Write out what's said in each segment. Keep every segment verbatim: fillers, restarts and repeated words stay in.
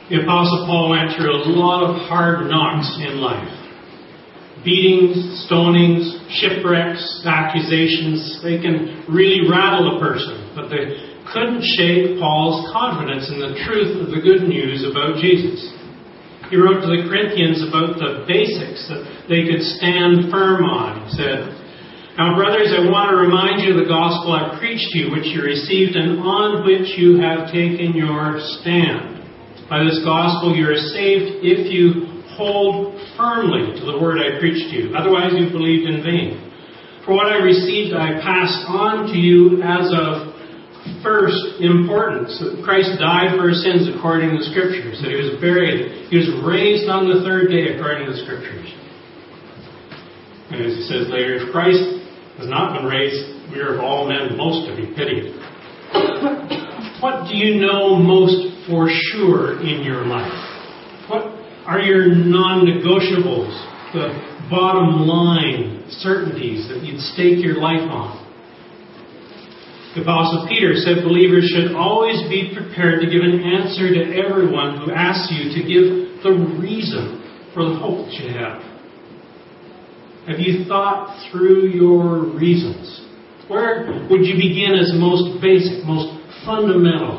The Apostle Paul went through a lot of hard knocks in life. Beatings, stonings, shipwrecks, accusations. They can really rattle a person, but they couldn't shake Paul's confidence in the truth of the good news about Jesus. He wrote to the Corinthians about the basics that they could stand firm on. He said, "Now, brothers, I want to remind you of the gospel I preached to you, which you received and on which you have taken your stand. By this gospel you are saved if you hold firmly to the word I preached to you. Otherwise you believed in vain. For what I received I passed on to you as of first importance. Christ died for our sins according to the Scriptures. That He was buried. He was raised on the third day according to the Scriptures." And as he says later, if Christ has not been raised, we are of all men most to be pitied. What do you know most for sure in your life? What are your non-negotiables, the bottom line certainties that you'd stake your life on? The Apostle Peter said believers should always be prepared to give an answer to everyone who asks you to give the reason for the hope that you have. Have you thought through your reasons? Where would you begin as most basic, most fundamental?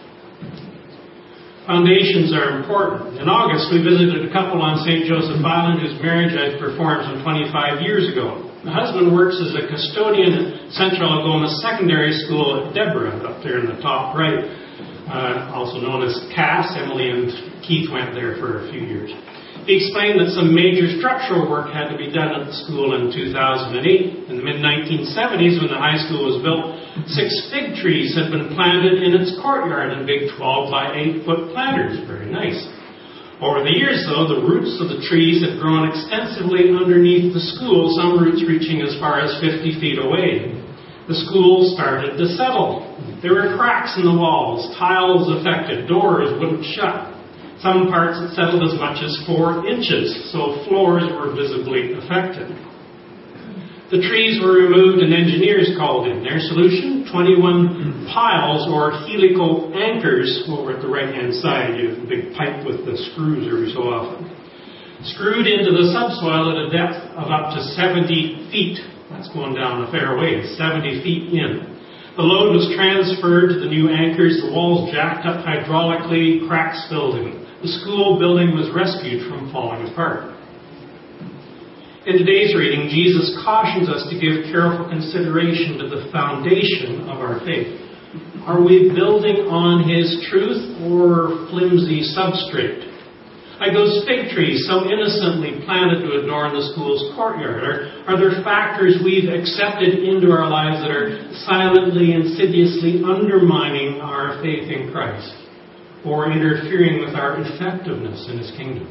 Foundations are important. In August, we visited a couple on Saint Joseph Island whose marriage I performed some twenty-five years ago. The husband works as a custodian at Central Algoma Secondary School at Deborah, up there in the top right, uh, also known as Cass. Emily and Keith went there for a few years. He explained that some major structural work had to be done at the school in two thousand eight. In the mid nineteen seventies, when the high school was built, six fig trees had been planted in its courtyard in big twelve by eight foot planters. Very nice. Over the years, though, the roots of the trees had grown extensively underneath the school, some roots reaching as far as fifty feet away. The school started to settle. There were cracks in the walls, tiles affected, doors wouldn't shut. Some parts had settled as much as four inches, so floors were visibly affected. The trees were removed and engineers called in. Their solution, twenty-one piles or helical anchors over at the right-hand side. You have a big pipe with the screws every so often. Screwed into the subsoil at a depth of up to seventy feet. That's going down a fair ways, seventy feet in. The load was transferred to the new anchors, the walls jacked up hydraulically, cracks filled in. The school building was rescued from falling apart. In today's reading, Jesus cautions us to give careful consideration to the foundation of our faith. Are we building on His truth or flimsy substrate? Like those fig trees so innocently planted to adorn the school's courtyard, are, are there factors we've accepted into our lives that are silently, insidiously undermining our faith in Christ or interfering with our effectiveness in His kingdom?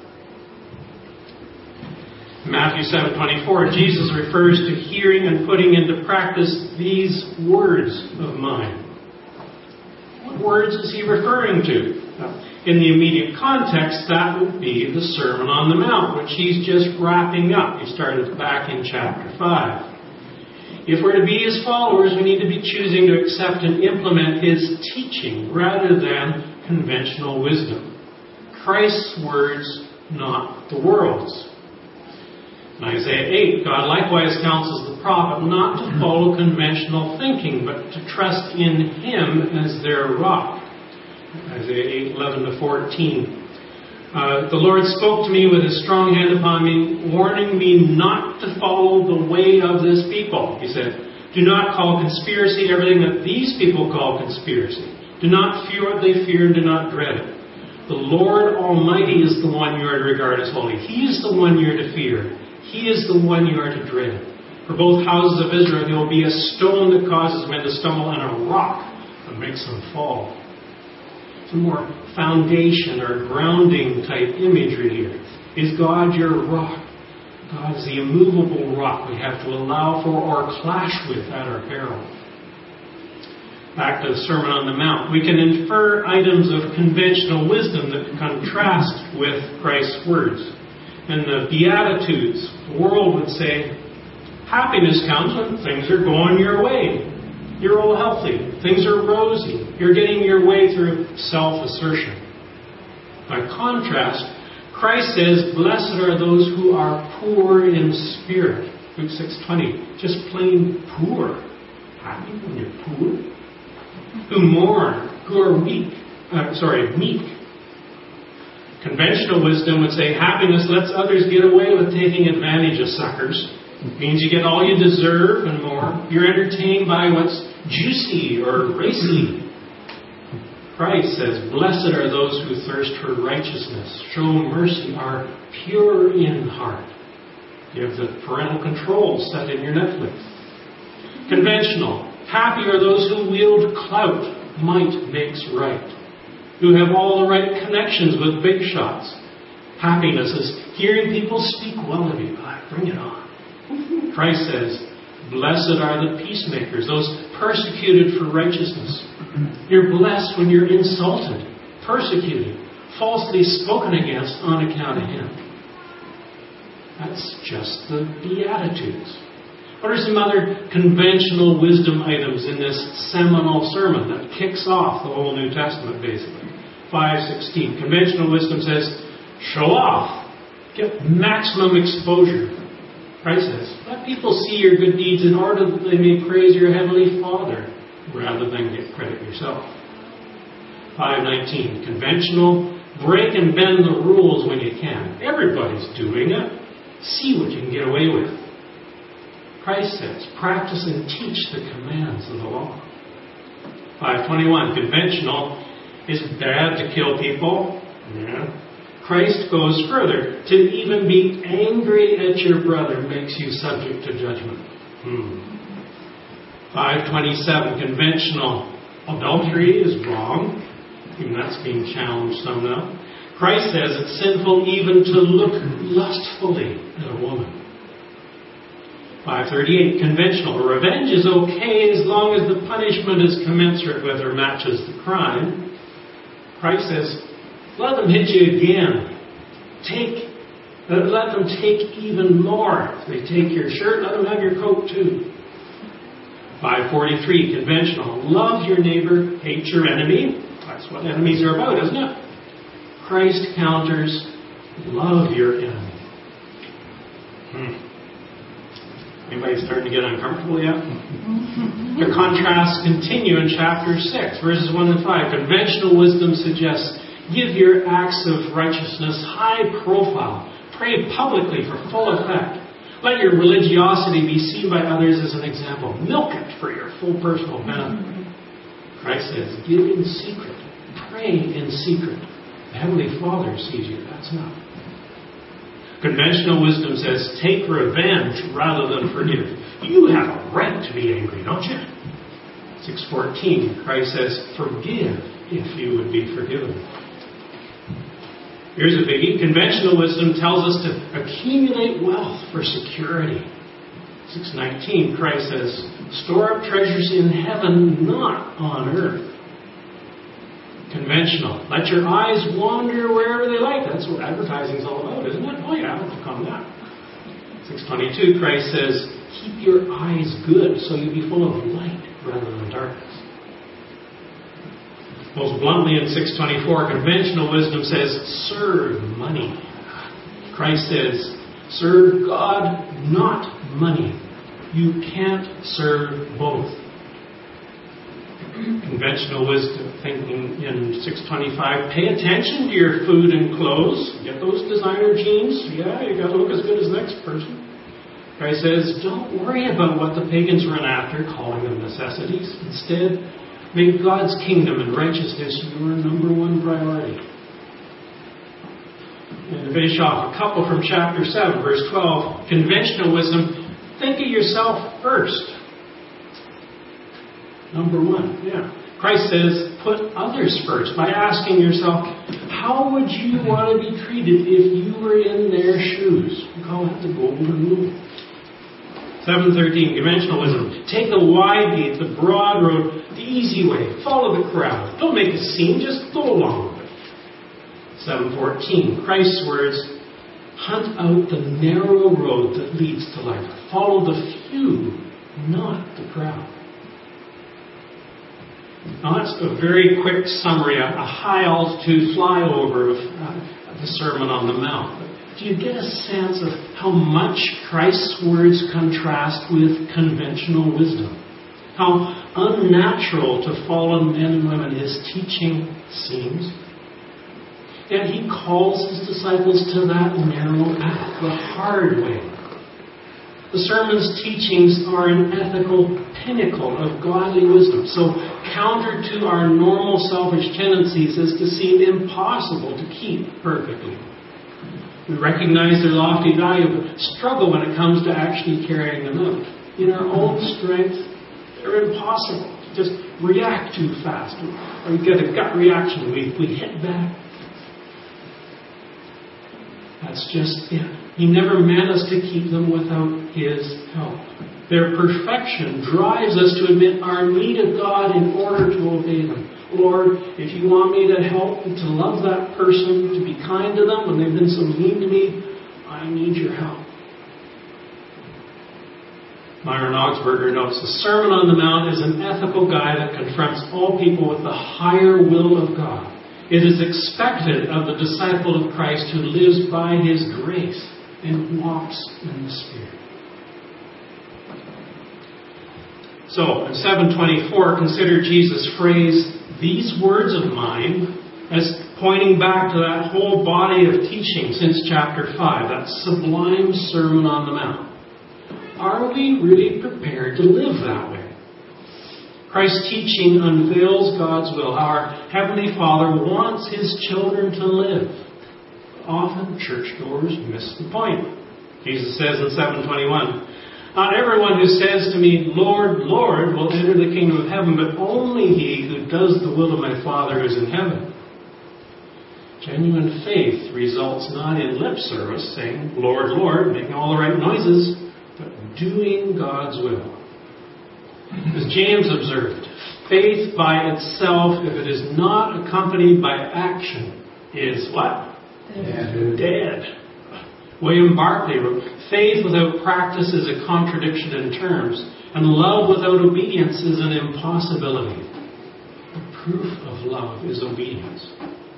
In Matthew seven twenty-four, Jesus refers to hearing and putting into practice these words of mine. What words is He referring to? In the immediate context, that would be the Sermon on the Mount, which He's just wrapping up. He started back in chapter five. If we're to be His followers, we need to be choosing to accept and implement His teaching rather than conventional wisdom. Christ's words, not the world's. In Isaiah eight, God likewise counsels the prophet not to follow conventional thinking, but to trust in Him as their rock. Isaiah eight, eleven to fourteen. Uh, the Lord spoke to me with His strong hand upon me, warning me not to follow the way of this people. He said, do not call conspiracy everything that these people call conspiracy. Do not fear what they fear and do not dread it. The Lord Almighty is the one you are to regard as holy. He is the one you are to fear. He is the one you are to dread. For both houses of Israel, He will be a stone that causes men to stumble and a rock that makes them fall. Some more foundation or grounding type imagery here. Is God your rock? God is the immovable rock we have to allow for or clash with at our peril. Back to the Sermon on the Mount. We can infer items of conventional wisdom that contrast with Christ's words. In the Beatitudes, the world would say, happiness comes when things are going your way. You're all healthy. Things are rosy. You're getting your way through self-assertion. By contrast, Christ says, blessed are those who are poor in spirit. Luke six twenty, just plain poor. Happy when you're poor? Who mourn, who are weak, uh, sorry, meek. Conventional wisdom would say happiness lets others get away with taking advantage of suckers. It means you get all you deserve and more. You're entertained by what's juicy or racy. Christ says, blessed are those who thirst for righteousness, show mercy, are pure in heart. You have the parental controls set in your Netflix. Conventional. Happy are those who wield clout. Might makes right. Who have all the right connections with big shots. Happiness is hearing people speak well of you. Ah, bring it on. Christ says, blessed are the peacemakers, those persecuted for righteousness. You're blessed when you're insulted, persecuted, falsely spoken against on account of Him. That's just the Beatitudes. What are some other conventional wisdom items in this seminal sermon that kicks off the whole New Testament, basically? five sixteen. Conventional wisdom says, show off. Get maximum exposure. Christ says, let people see your good deeds in order that they may praise your Heavenly Father, rather than get credit yourself. five nineteen. Conventional, break and bend the rules when you can. Everybody's doing it. See what you can get away with. Christ says, practice and teach the commands of the law. five twenty-one. Conventional, is it bad to kill people? Yeah. Christ goes further. To even be angry at your brother makes you subject to judgment. Hmm. five twenty-seven. Conventional, adultery is wrong. Even that's being challenged some now. Christ says it's sinful even to look lustfully at a woman. five thirty-eight. Conventional. Revenge is okay as long as the punishment is commensurate with or matches the crime. Christ says, let them hit you again. Take, uh, let them take even more. If they take your shirt, let them have your coat too. five forty-three. Conventional. Love your neighbor, hate your enemy. That's what enemies are about, isn't it? Christ counters, love your enemy. Hmm. Anybody starting to get uncomfortable yet? The contrasts continue in chapter six, verses one and five. Conventional wisdom suggests, give your acts of righteousness high profile. Pray publicly for full effect. Let your religiosity be seen by others as an example. Milk it for your full personal benefit. Christ says, give in secret. Pray in secret. The Heavenly Father sees you. That's enough. Conventional wisdom says, take revenge rather than forgive. You have a right to be angry, don't you? six fourteen, Christ says, forgive if you would be forgiven. Here's a biggie. Conventional wisdom tells us to accumulate wealth for security. six nineteen, Christ says, store up treasures in heaven, not on earth. Conventional. Let your eyes wander wherever they like. That's what advertising is all about, isn't it? Oh yeah, I'll come that. six twenty-two, Christ says, keep your eyes good so you be full of light rather than darkness. Most bluntly in six twenty-four, conventional wisdom says, serve money. Christ says, serve God, not money. You can't serve both. Conventional wisdom thinking in six twenty-five, pay attention to your food and clothes. Get those designer jeans. Yeah, you got to look as good as the next person. Christ says, don't worry about what the pagans run after, calling them necessities. Instead, make God's kingdom and righteousness your number one priority. And to finish off, a couple from chapter seven, verse twelve. Conventional wisdom, think of yourself first. Number one, yeah. Christ says, put others first by asking yourself, how would you want to be treated if you were in their shoes? We call that the golden rule. seven thirteen, conventional wisdom. Take the wide gate, the broad road, the easy way. Follow the crowd. Don't make a scene, just go along with it. seven fourteen, Christ's words, hunt out the narrow road that leads to life. Follow the few, not the crowd. Now that's a very quick summary, a, a high-altitude flyover of uh, the Sermon on the Mount. But do you get a sense of how much Christ's words contrast with conventional wisdom? How unnatural to fallen men and women his teaching seems? Yet he calls his disciples to that narrow path, the hard way. The sermon's teachings are an ethical pinnacle of godly wisdom, so counter to our normal selfish tendencies as to seem impossible to keep perfectly. We recognize their lofty value, but struggle when it comes to actually carrying them out. In our own strength, they're impossible. Just react too fast, or we get a gut reaction, we, we hit back. That's just it. He never meant us to keep them without His help. Their perfection drives us to admit our need of God in order to obey them. Lord, if you want me to help, to love that person, to be kind to them when they've been so mean to me, I need your help. Myron Augsburger notes, the Sermon on the Mount is an ethical guide that confronts all people with the higher will of God. It is expected of the disciple of Christ who lives by His grace and walks in the Spirit. So, in seven twenty-four, consider Jesus' phrase, these words of mine, as pointing back to that whole body of teaching since chapter five, that sublime Sermon on the Mount. Are we really prepared to live that way? Christ's teaching unveils God's will, how our Heavenly Father wants His children to live. Often churchgoers miss the point. Jesus says in seven twenty-one, not everyone who says to me, Lord, Lord, will enter the kingdom of heaven, but only he who does the will of my Father who is in heaven. Genuine faith results not in lip service, saying, Lord, Lord, making all the right noises, but doing God's will. As James observed, faith by itself, if it is not accompanied by action, is what? Dead. Dead. William Barclay wrote, faith without practice is a contradiction in terms, and love without obedience is an impossibility. The proof of love is obedience.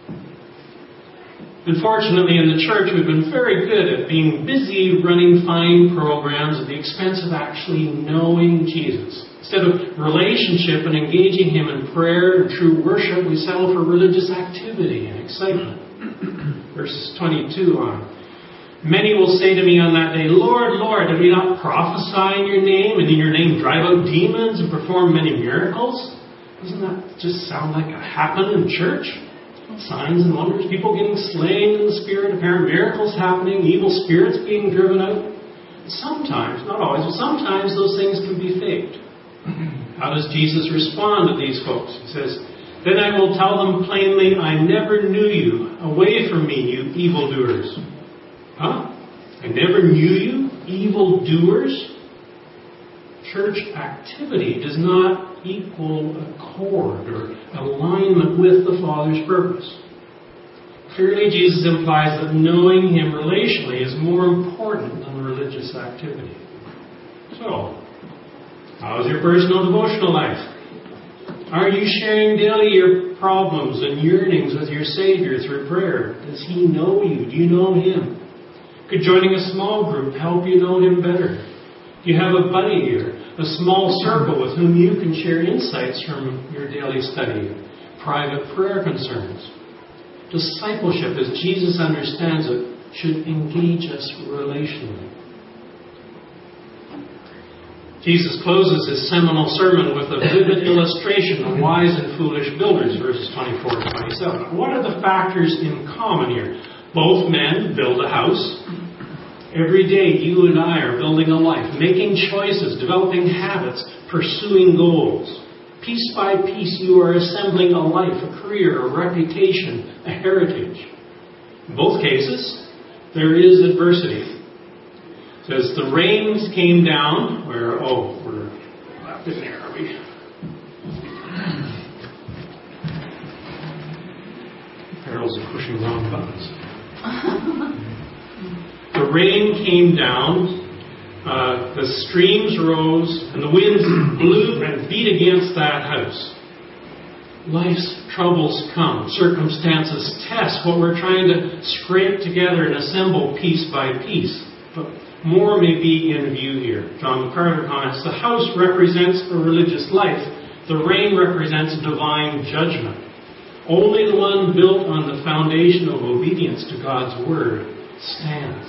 Unfortunately, in the church, we've been very good at being busy running fine programs at the expense of actually knowing Jesus. Instead of relationship and engaging Him in prayer and true worship, we settle for religious activity and excitement. Verses twenty-two on. Many will say to me on that day, Lord, Lord, did we not prophesy in your name, and in your name drive out demons and perform many miracles? Doesn't that just sound like it happened in church? Signs and wonders, people getting slain in the Spirit, apparent miracles happening, evil spirits being driven out. Sometimes, not always, but sometimes those things can be faked. How does Jesus respond to these folks? He says, then I will tell them plainly, I never knew you. Away from me, you evildoers. Huh? I never knew you, evildoers? Church activity does not equal accord or alignment with the Father's purpose. Clearly, Jesus implies that knowing Him relationally is more important than religious activity. So, how is your personal devotional life? Are you sharing daily your problems and yearnings with your Savior through prayer? Does He know you? Do you know Him? Could joining a small group help you know Him better? Do you have a buddy or a small circle with whom you can share insights from your daily study, private prayer concerns? Discipleship, as Jesus understands it, should engage us relationally. Jesus closes his seminal sermon with a vivid illustration of wise and foolish builders, verses twenty-four and twenty-seven. What are the factors in common here? Both men build a house. Every day you and I are building a life, making choices, developing habits, pursuing goals. Piece by piece you are assembling a life, a career, a reputation, a heritage. In both cases, there is adversity. It says, the rains came down, where, oh, we're left in there, are we? Harold's pushing wrong buttons. The rain came down, uh, the streams rose, and the winds blew and beat against that house. life's troubles come, circumstances test what we're trying to scrape together and assemble piece by piece. But more may be in view here. John MacArthur comments, the house represents a religious life. The reign represents divine judgment. Only the one built on the foundation of obedience to God's Word stands.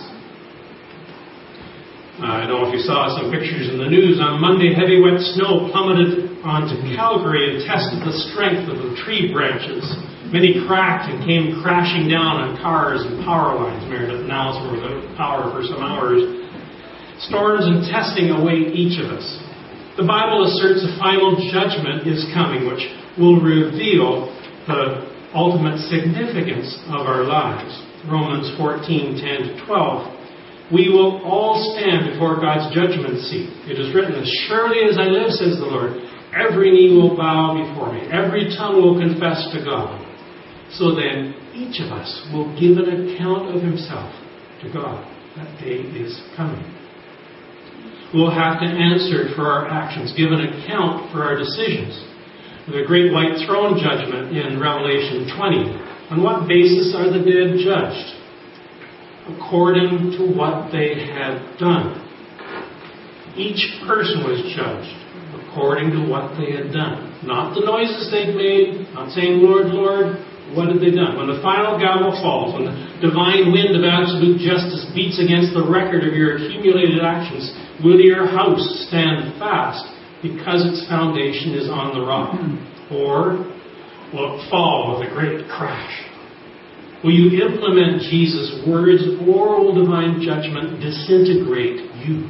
I don't know if you saw some pictures in the news. On Monday, heavy wet snow plummeted onto Calgary and tested the strength of the tree branches. Many cracked and came crashing down on cars and power lines. Meredith Niles were without power for some hours. Storms and testing await each of us. The Bible asserts a final judgment is coming, which will reveal the ultimate significance of our lives. Romans fourteen, ten to twelve. We will all stand before God's judgment seat. It is written, as surely as I live, says the Lord, every knee will bow before me. Every tongue will confess to God. So then, each of us will give an account of himself to God. That day is coming. We'll have to answer for our actions, give an account for our decisions. The great white throne judgment in Revelation twenty. On what basis are the dead judged? According to what they had done. Each person was judged according to what they had done. Not the noises they'd made, not saying, Lord, Lord, what had they done? When the final gavel falls, when the divine wind of absolute justice beats against the record of your accumulated actions, will your house stand fast because its foundation is on the rock? Or will it fall with a great crash? Will you implement Jesus' words, or will divine judgment disintegrate you?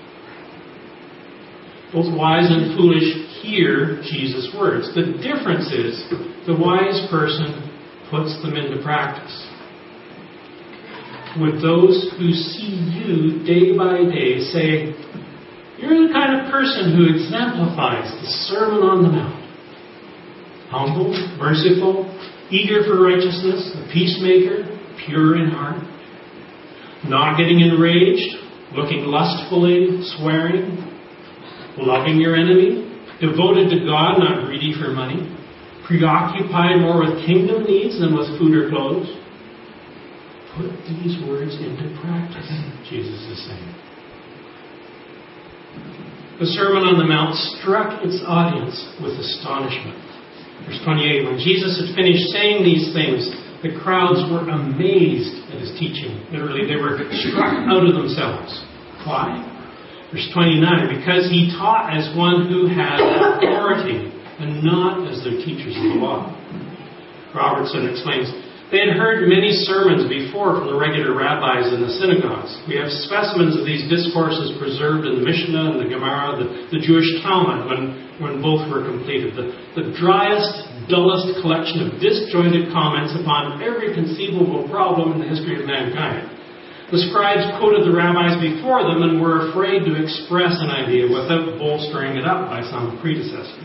Both wise and foolish hear Jesus' words. The difference is the wise person puts them into practice. Would those who see you day by day say, you're the kind of person who exemplifies the Sermon on the Mount. Humble, merciful, eager for righteousness, a peacemaker, pure in heart, not getting enraged, looking lustfully, swearing, loving your enemy, devoted to God, not greedy for money, preoccupied more with kingdom needs than with food or clothes. Put these words into practice, Jesus is saying. The Sermon on the Mount struck its audience with astonishment. Verse twenty-eight, when Jesus had finished saying these things, the crowds were amazed at his teaching. Literally, they were struck out of themselves. Why? Verse twenty-nine, because he taught as one who had authority and not as their teachers of the law. Robertson explains, they had heard many sermons before from the regular rabbis in the synagogues. We have specimens of these discourses preserved in the Mishnah and the Gemara, the, the Jewish Talmud, when, when both were completed. The, the driest, dullest collection of disjointed comments upon every conceivable problem in the history of mankind. The scribes quoted the rabbis before them and were afraid to express an idea without bolstering it up by some predecessor.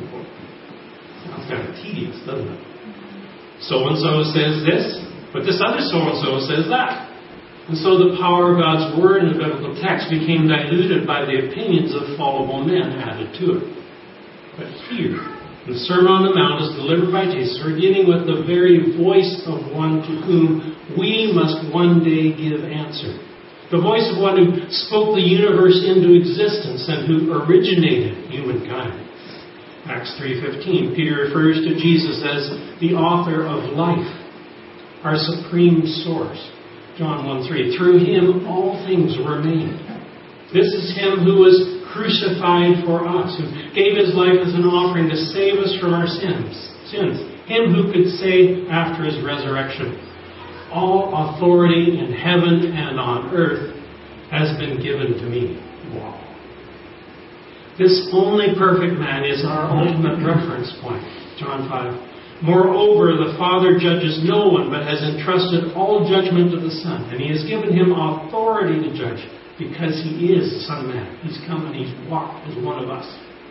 Sounds kind of tedious, doesn't it? So-and-so says this, but this other so-and-so says that. And so the power of God's Word in the biblical text became diluted by the opinions of fallible men added to it. But here, the Sermon on the Mount is delivered by Jesus. We're dealing with the very voice of one to whom we must one day give answer. The voice of one who spoke the universe into existence and who originated humankind. Acts three fifteen, Peter refers to Jesus as the author of life, our supreme source. John one three, through him all things were made. This is him who was crucified for us, who gave his life as an offering to save us from our sins. Sins. Him who could say after his resurrection, all authority in heaven and on earth has been given to me. Wow. This only perfect man is our ultimate reference point. John five. Moreover, the Father judges no one, but has entrusted all judgment to the Son. And he has given him authority to judge, because he is the Son of Man. He's come and he's walked as one of us.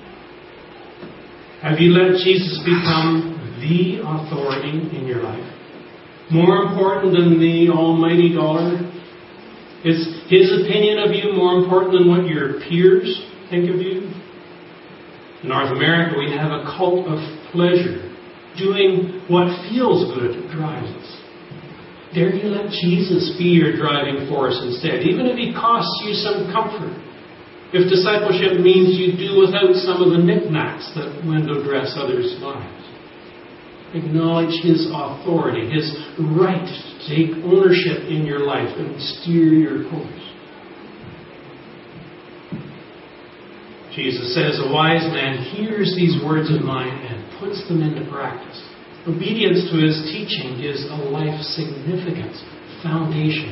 Have you let Jesus become the authority in your life? More important than the almighty dollar? Is his opinion of you more important than what your peers think of you? In North America, we have a cult of pleasure doing what feels good drives us. Dare you let Jesus be your driving force instead, even if he costs you some comfort. If discipleship means you do without some of the knickknacks that window dress others' lives. Acknowledge his authority, his right to take ownership in your life and steer your course. Jesus says, a wise man hears these words of mine and puts them into practice. Obedience to his teaching is a life-significant foundation.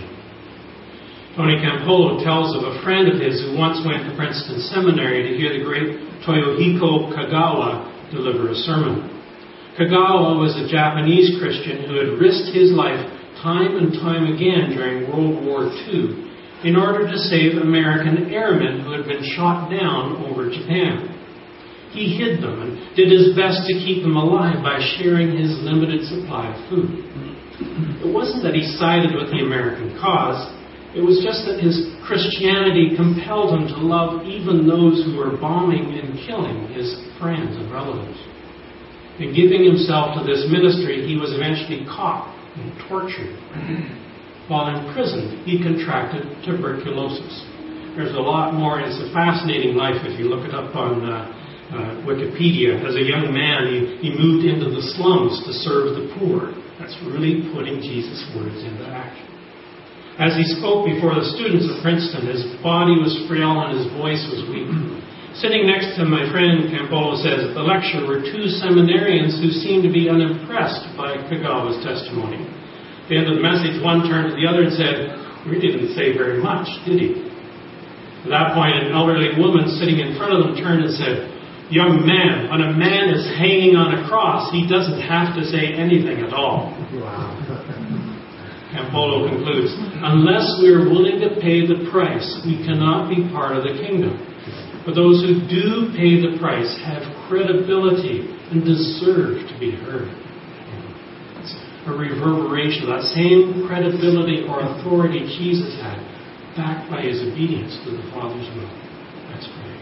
Tony Campolo tells of a friend of his who once went to Princeton Seminary to hear the great Toyohiko Kagawa deliver a sermon. Kagawa was a Japanese Christian who had risked his life time and time again during World War Two in order to save American airmen who had been shot down over Japan. He hid them and did his best to keep them alive by sharing his limited supply of food. It wasn't that he sided with the American cause. It was just that his Christianity compelled him to love even those who were bombing and killing his friends and relatives. In giving himself to this ministry, he was eventually caught and tortured. While in prison, he contracted tuberculosis. There's a lot more. It's a fascinating life if you look it up on uh, uh, Wikipedia. As a young man, he, he moved into the slums to serve the poor. That's really putting Jesus' words into action. As he spoke before the students of Princeton, his body was frail and his voice was weak. Sitting next to my friend Campolo says, at the lecture were two seminarians who seemed to be unimpressed by Kagawa's testimony. At the end of the message, one turned to the other and said, "We didn't say very much, did he?" At that point, an elderly woman sitting in front of them turned and said, "Young man, when a man is hanging on a cross, he doesn't have to say anything at all." Wow. Campolo concludes, unless we are willing to pay the price, we cannot be part of the kingdom. But those who do pay the price have credibility and deserve to be heard. It's a reverberation of that same credibility or authority Jesus had, backed by his obedience to the Father's will. Let's pray.